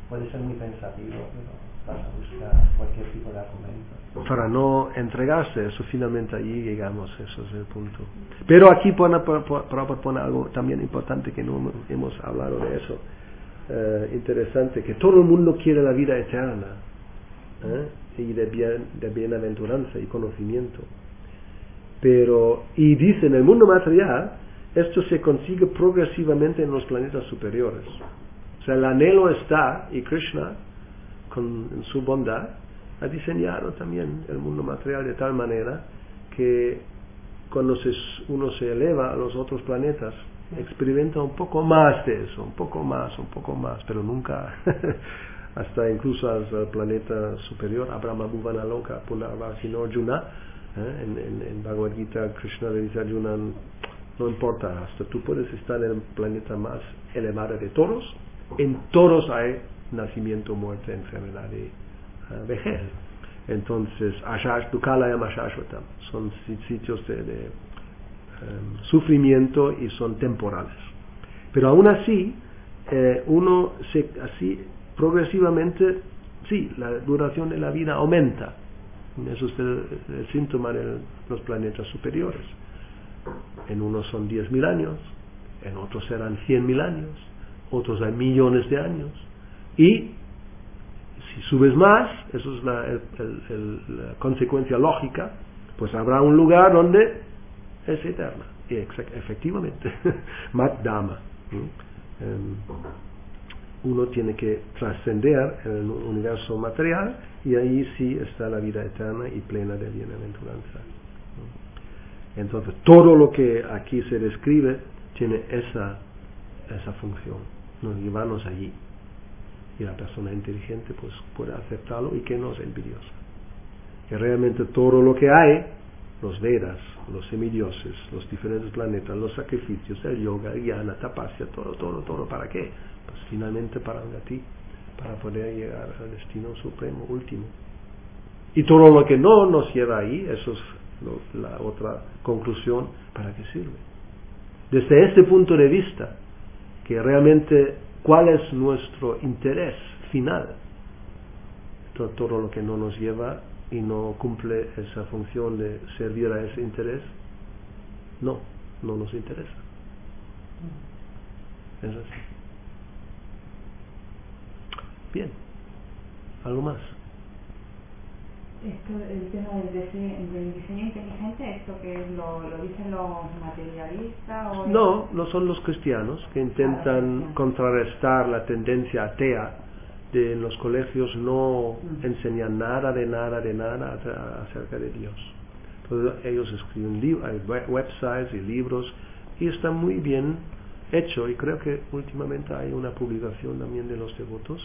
puede ser muy pensativo, pero vas a buscar cualquier tipo de argumento. Para no entregarse, eso finalmente allí llegamos, eso es el punto. Pero aquí pone, Prabhupada pone algo también importante que no hemos hablado de eso, eh, interesante, que todo el mundo quiere la vida eterna, ¿eh? y de, bien, de bienaventuranza y conocimiento. Pero, y dice, en el mundo material, esto se consigue progresivamente en los planetas superiores. O sea, el anhelo está, y Krishna, con en su bondad, ha diseñado también el mundo material de tal manera que cuando se, uno se eleva a los otros planetas, experimenta un poco más de eso, un poco más, un poco más, pero nunca, hasta incluso al planeta superior, Abrahma Bhuvana Loka, Punarvasino Arjuna, ¿eh? en, en, en Bhagavad Gita, Krishna le dice a Arjuna, no importa, hasta tú puedes estar en el planeta más elevado de todos, en todos hay nacimiento, muerte, enfermedad y uh, vejez. Entonces, Ashash Dukalayam Ashashvatam, son sitios de, de um, sufrimiento y son temporales. Pero aún así, eh, uno se, así progresivamente, sí, la duración de la vida aumenta. Eso es el, el síntoma de los planetas superiores. En unos son diez mil años, en otros serán cien mil años, otros hay millones de años. Y si subes más, eso es la, el, el, el, la consecuencia lógica, pues habrá un lugar donde es eterna. Y efectivamente, Mat Dhamma. Uno tiene que trascender el universo material y ahí sí está la vida eterna y plena de bienaventuranza. Entonces, todo lo que aquí se describe tiene esa, esa función, nos llevarnos allí. Y la persona inteligente pues puede aceptarlo y que no es envidiosa. Que realmente todo lo que hay, los Vedas, los semidioses, los diferentes planetas, los sacrificios, el yoga, el jnana, tapasya, todo, todo, todo, ¿para qué? Pues finalmente para ti, para poder llegar al destino supremo, último. Y todo lo que no nos lleva ahí, eso es lo, la otra conclusión, ¿para qué sirve? Desde este punto de vista, que realmente, ¿cuál es nuestro interés final? Todo, todo lo que no nos lleva y no cumple esa función de servir a ese interés, no, no nos interesa. Es así. Bien, ¿algo más? Esto, el tema del diseño, del diseño inteligente, ¿esto que lo, lo dicen los materialistas? O no, no son los cristianos que intentan ah, contrarrestar la tendencia atea de en los colegios no uh-huh. enseñan nada de nada de nada acerca de Dios. Entonces ellos escriben libros, hay websites y libros y está muy bien hecho, y creo que últimamente hay una publicación también de los devotos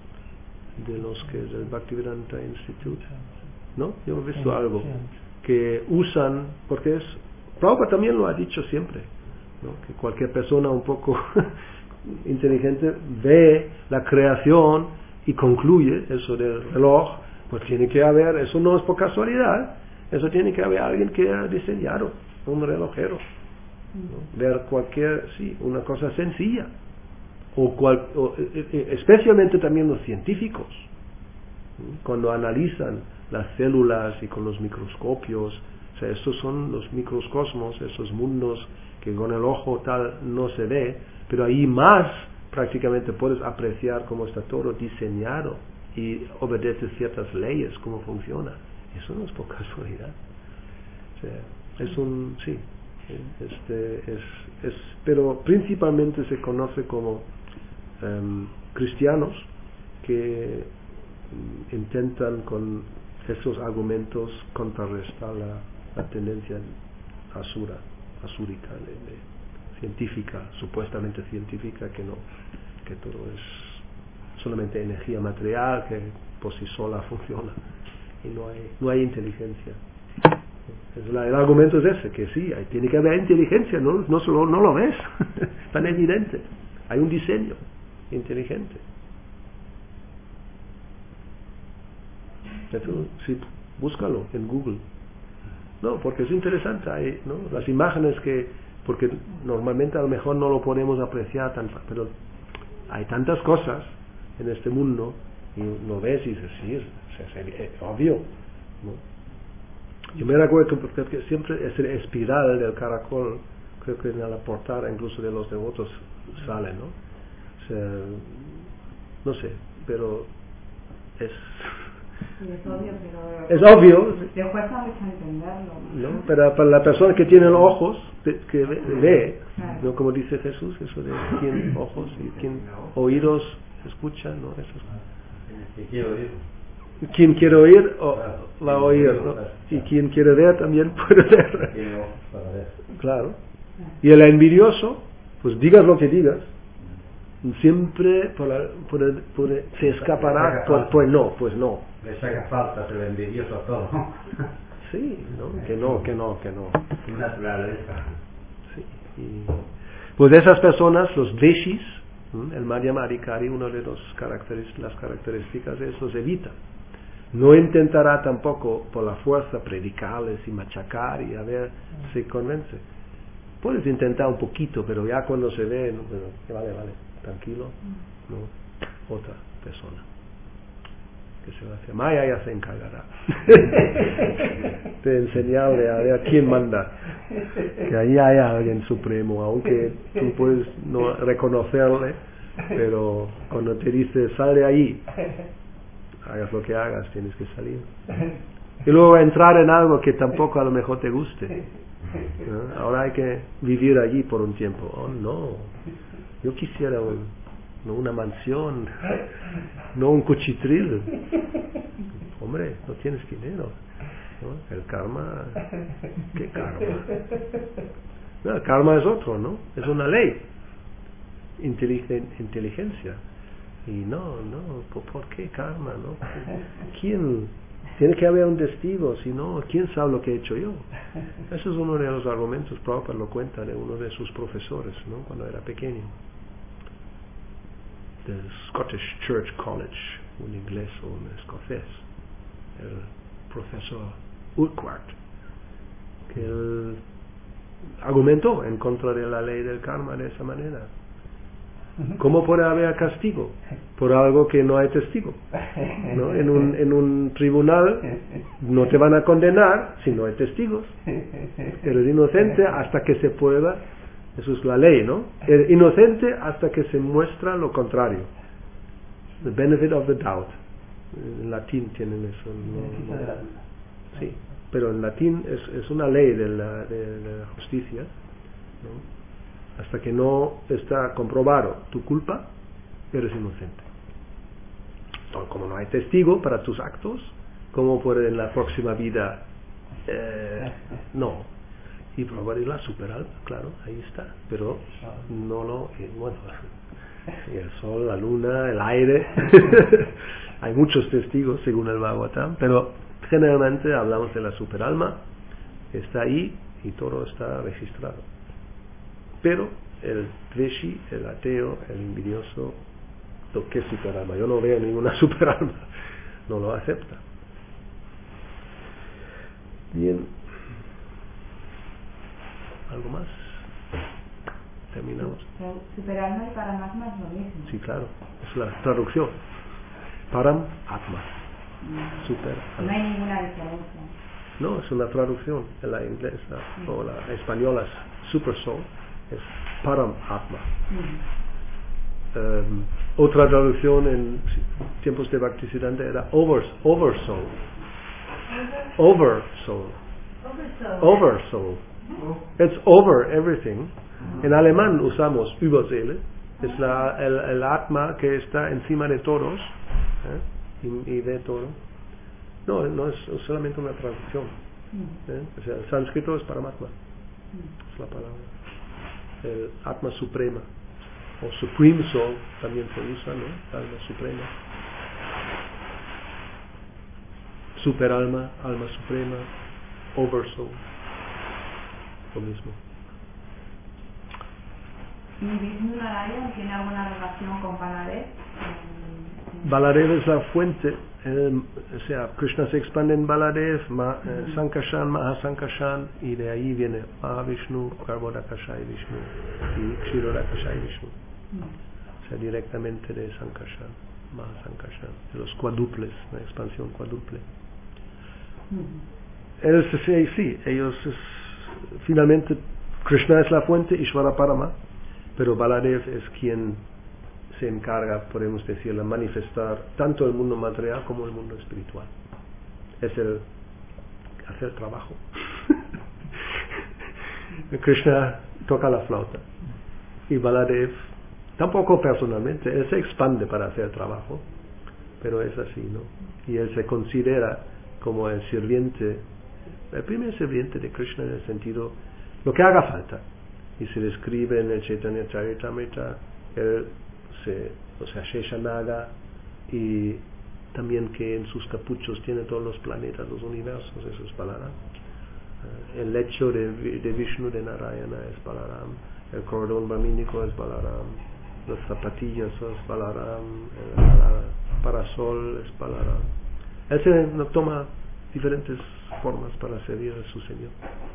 de los que es el Bhaktivedanta Institute, ¿no? Yo he visto algo que usan, porque es, Prabhupada también lo ha dicho siempre, ¿no? Que cualquier persona un poco inteligente ve la creación y concluye eso del reloj, pues tiene que haber, eso no es por casualidad, eso tiene que haber alguien que ha diseñado, un relojero, ¿no? Ver cualquier, sí, una cosa sencilla. O, cual, o especialmente también los científicos, cuando analizan las células y con los microscopios, o sea, estos son los microcosmos, esos mundos que con el ojo tal no se ve, pero ahí más prácticamente puedes apreciar cómo está todo diseñado y obedece ciertas leyes, cómo funciona. Eso no es por casualidad. O sea, es un, sí, este, es, es, pero principalmente se conoce como Um, cristianos que um, intentan con esos argumentos contrarrestar la, la tendencia asura, asúrica, de, de, científica, supuestamente científica, que no, que todo es solamente energía material que por sí sola funciona y no hay, no hay inteligencia. Es la, el argumento es ese, que sí, hay, tiene que haber inteligencia, no, no, solo, no lo ves, tan evidente, hay un diseño inteligente. Entonces, sí, búscalo en Google. No, porque es interesante, hay, ¿no? Las imágenes que, porque normalmente a lo mejor no lo podemos apreciar tan, pero hay tantas cosas en este mundo, y lo ves y dices, sí, es, es, es, es obvio, ¿no? Yo me recuerdo que, que siempre ese espiral del caracol, creo que en la portada incluso de los devotos sale, ¿no? O sea, no sé, pero es... Sí, es obvio, pero... Es obvio. Te cuesta mucho entenderlo. ¿No? Pero para la persona que tiene ojos, que ve, ve, Claro. ¿no? Como dice Jesús, eso de quién ojos y quién oídos escucha, ¿no? Eso es. Que quiero oír. Quien quiere oír o, va a oír, ¿no? Y quien quiere ver también puede ver. Tiene ojos para ver. Claro. Y el envidioso, pues digas lo que digas, siempre por la, por el, por el, se escapará, por, pues no, pues no. Le saca faltas el envidioso a todo. Sí, ¿no? Que no, que no, que no. Naturaleza. Sí. Y, pues de esas personas, los Veshis, el Madhyamadikari, una de los características, las características de esos evita. No intentará tampoco por la fuerza predicarles y machacar y a ver si convence. Puedes intentar un poquito, pero ya cuando se ve, no, bueno, vale, vale, tranquilo, no, otra persona que se va a hacer. Maya ya se encargará de enseñarle a ver quién manda, que ahí hay alguien supremo, aunque tú puedes no reconocerle, pero cuando te dice sal de ahí, hagas lo que hagas, tienes que salir. Y luego entrar en algo que tampoco a lo mejor te guste, ¿no? Ahora hay que vivir allí por un tiempo. Oh no, yo quisiera un, no una mansión, no un cuchitril. Hombre, no tienes dinero, ¿no? El karma, ¿qué karma? No, el karma es otro, ¿no? Es una ley, Inteligen, inteligencia. Y no, no, ¿por, ¿por qué karma? ¿No? ¿Quién? Tiene que haber un testigo, si no, ¿quién sabe lo que he hecho yo? Ese es uno de los argumentos, Prabhupada lo cuenta de uno de sus profesores, ¿no? Cuando era pequeño. Del Scottish Church College, un inglés o un escocés, el profesor Urquhart, que él argumentó en contra de la ley del karma de esa manera. ¿Cómo puede haber castigo por algo que no hay testigo? ¿No? En un, en un tribunal no te van a condenar si no hay testigos. Eres inocente hasta que se prueba, eso es la ley, ¿no? Eres inocente hasta que se muestra lo contrario. The benefit of the doubt. En latín tienen eso. ¿No? No. Sí, pero en latín es, es una ley de la, de la justicia, ¿no? Hasta que no está comprobado tu culpa, eres inocente. Entonces, como no hay testigo para tus actos, ¿cómo puede en la próxima vida? Eh, no. Y probar la superalma, claro, ahí está. Pero no lo... Eh, bueno, el sol, la luna, el aire. Hay muchos testigos según el Bhagavatam, pero generalmente hablamos de la superalma. Está ahí y todo está registrado. Pero el Dveshi, el ateo, el envidioso, lo que es superalma, yo no veo ninguna superalma, no lo acepta. Bien, ¿algo más? Terminamos. Superalma y paramatma es lo mismo. Sí, claro, es la traducción. Param Atma, Mm. super. No hay ninguna diferencia. No, es una traducción, en la inglesa Mm. o la española es Super Soul, es Param Atma. Mm. Um, otra traducción en tiempos de Bhaktisiddhanta era over, over soul. Over soul. Over soul. It's over everything. En alemán usamos Überseele. Es la, el, el Atma que está encima de todos, ¿eh? y, y de todo. No, no es solamente una traducción. ¿eh? O sea, el sánscrito es Paramatma. Es la palabra. El Atma Suprema. O Supreme Soul también se usa, ¿no? Alma Suprema. Superalma, Alma Suprema, Oversoul. Lo mismo. ¿Y Vishnu Narayan tiene alguna relación con Baladev? Baladev es la fuente, eh, o sea, Krishna se expande en Baladev, Ma, eh, Sankarshan, Mahasankarshan, y de ahí viene Mahavishnu, Garbhodakashai Vishnu y Kshirodakashai Vishnu. O sea, directamente de Sankarshan. Mahasankarshan, de los cuádruples, la expansión cuádruple. Él sí, sí, ellos es, finalmente Krishna es la fuente, Ishvara Parama, pero Baladev es quien se encarga, podemos decir, de manifestar tanto el mundo material como el mundo espiritual. Es el hacer trabajo. Krishna toca la flauta y Baladev tampoco personalmente, él se expande para hacer trabajo, pero es así, ¿no? Y él se considera como el sirviente, el primer sirviente de Krishna en el sentido, lo que haga falta. Y se describe en el Chaitanya Charitamrita, él se, o sea, Sheshanaga, y también que en sus capuchos tiene todos los planetas, los universos, eso es Balaram. El lecho de, de Vishnu, de Narayana, es Balaram. El cordón bramínico es Balaram. Las zapatillas es Balaram. El parasol es Balaram. Él se toma diferentes formas para servir a su Señor.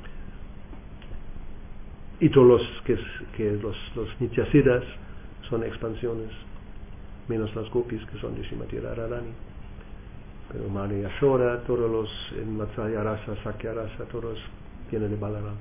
Y todos los que, que los, los Nityasiddhas son expansiones, menos las gopis que son de Srimati Radharani. Pero Madre Yashoda, todos los en Matsaya Rasa, Sakya Rasa, todos vienen de Balaram.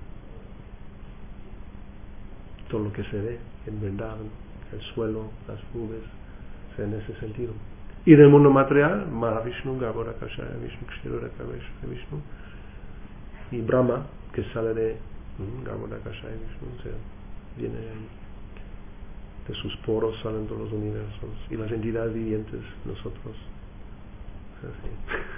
Todo lo que se ve en Vrindavan, el suelo, las nubes, o sea, en ese sentido. Y del mundo material, Mahavishnu, Garbhodakashaya Vishnu, Kshirodakashaya Vishnu, y Brahma, que sale de um, Garbhodakashaya Vishnu, o sea, viene ahí. De sus poros salen todos los universos, y las entidades vivientes, nosotros. Así.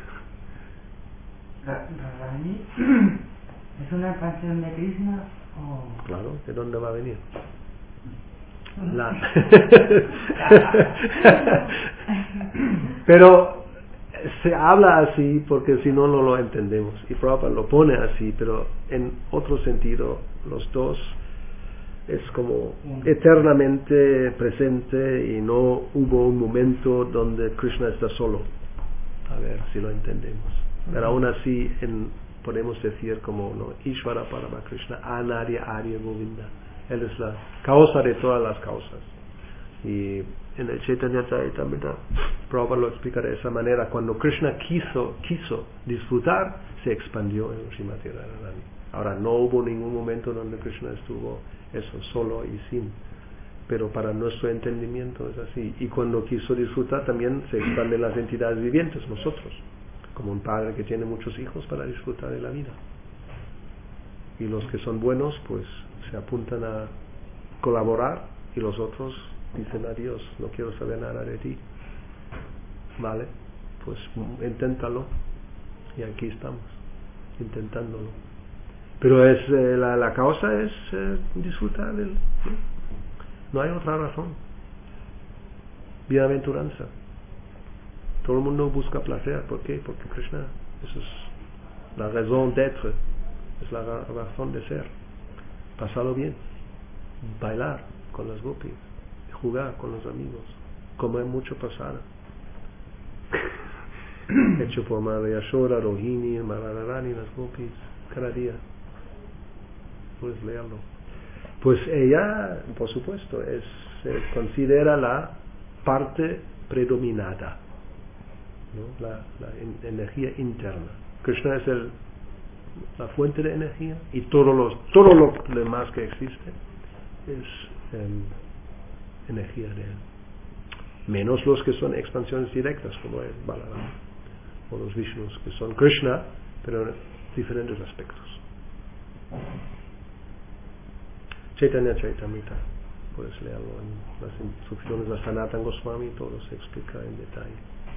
Radharani es una expansión de Krishna o... Claro, ¿de dónde va a venir? La... Pero se habla así porque si no, no lo entendemos. Y Prabhupada lo pone así, pero en otro sentido, los dos es como eternamente presente y no hubo un momento donde Krishna está solo. A ver si lo entendemos. Pero aún así en, podemos decir como no, Ishvara Parama Krishna, Anarya Arya Govinda. Él es la causa de todas las causas. Y en el Chaitanya Charitamrita, Prabhupada lo explica de esa manera. Cuando Krishna quiso, quiso disfrutar, se expandió en Srimati Radharani. Ahora, no hubo ningún momento donde Krishna estuvo eso, solo y sin. Pero para nuestro entendimiento es así. Y cuando quiso disfrutar, también se expanden las entidades vivientes, nosotros. Como un padre que tiene muchos hijos para disfrutar de la vida. Y los que son buenos, pues se apuntan a colaborar y los otros dicen adiós, no quiero saber nada de ti. Vale, pues inténtalo. Y aquí estamos, intentándolo. Pero es eh, la, la causa es eh, disfrutar del... ¿no? no hay otra razón. Bienaventuranza. Todo el mundo busca placer. ¿Por qué? Porque Krishna, eso es la razón d'être, es la razón de ser. Pasarlo bien, bailar con las gopis, jugar con los amigos, comer mucho pasada. Hecho por Madre Yashoda, Rohini, Radharani, las gopis, cada día. Puedes leerlo. Pues ella, por supuesto, es, se considera la parte predominada, ¿no? la, la in, energía interna. Krishna es el, la fuente de energía y todo, los, todo lo demás que existe es eh, energía de él. Menos los que son expansiones directas, como el Balaram o los Vishnus, que son Krishna, pero en diferentes aspectos. Chaitanya Charitamrita, puedes leerlo en las instrucciones de Sanatana Goswami, todo se explica en detalle.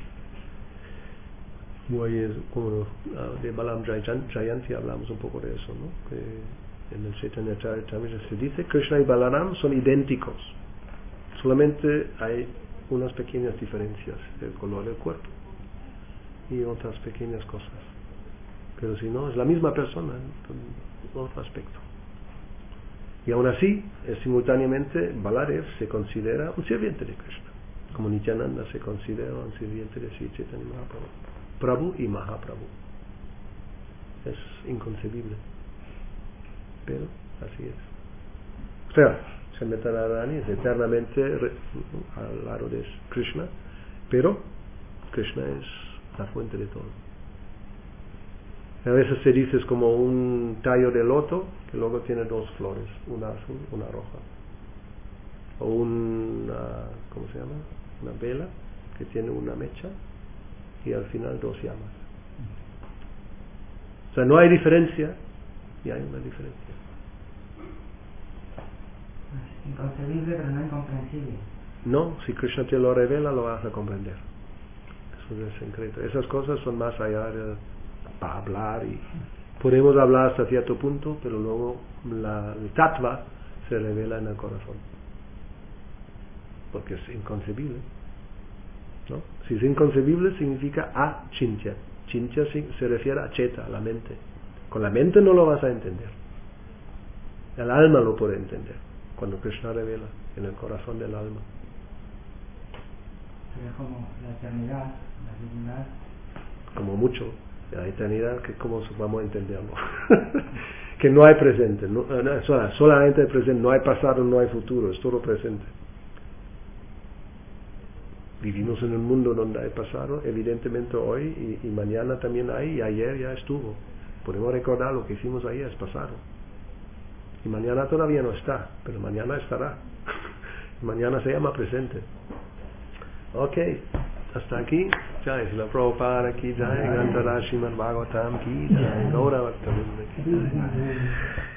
Muy, como de Balam Jayanti hablamos un poco de eso, ¿no? Que en el Chaitanya Charitamrita se dice Krishna y Balaram son idénticos, solamente hay unas pequeñas diferencias del color del cuerpo y otras pequeñas cosas, pero si no es la misma persona en otro aspecto. Y aún así, es simultáneamente, Baladev se considera un sirviente de Krishna, como Nityananda se considera un sirviente de Sri Chaitanya Mahaprabhu, Prabhu y Mahaprabhu. Es inconcebible, pero así es. O sea, Srimati Radharani es eternamente re, al lado de Krishna, pero Krishna es la fuente de todo. A veces se dice es como un tallo de loto que luego tiene dos flores, una azul, una roja. O una, ¿cómo se llama? Una vela que tiene una mecha y al final dos llamas. O sea, no hay diferencia y hay una diferencia. Es inconcebible pero no incomprensible. No, si Krishna te lo revela lo vas a comprender. Eso es el secreto. Esas cosas son más allá de, para hablar y podemos hablar hasta cierto punto, pero luego la, el tattva se revela en el corazón. Porque es inconcebible, ¿no? Si es inconcebible significa achintya. Chintya se refiere a cheta, a la mente. Con la mente no lo vas a entender. El alma lo puede entender cuando Krishna revela en el corazón del alma. Sería como la eternidad, la divinidad. Como mucho, la eternidad, que cómo vamos a entenderlo. Que no hay presente, no, no, solamente el presente, no hay pasado, no hay futuro, es todo presente. Vivimos en un mundo donde hay pasado, evidentemente hoy y, y mañana también hay, y ayer ya estuvo. Podemos recordar lo que hicimos ayer, es pasado. Y mañana todavía no está, pero mañana estará. Mañana se llama presente. Ok, hasta aquí. Jai Srila Prabhupada ki jai, Grantha Srimad Bhagavatam ki jai, Gaura Bhakta Vrinda ki jai.